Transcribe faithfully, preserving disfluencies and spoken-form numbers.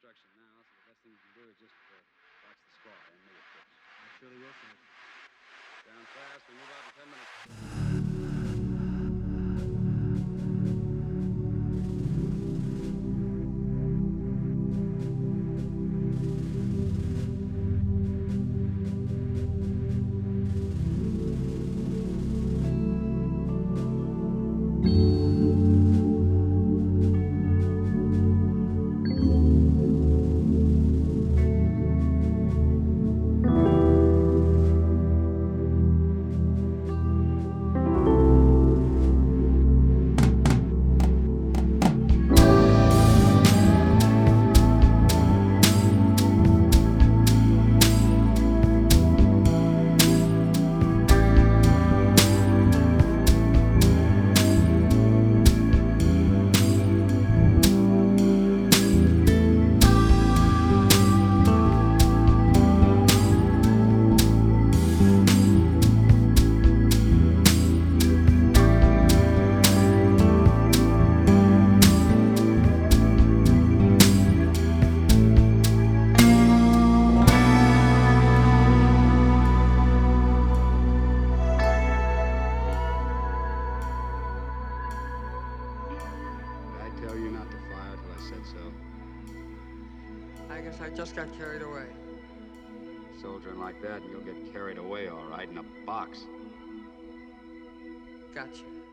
construction now, so the best thing you can do is just uh, watch the score and make it pitch. I surely will, sir. Down fast. We move out in ten minutes. Tell you not to fire till I said so. I guess I just got carried away. Soldiering like that, and you'll get carried away, all right, in a box. Gotcha.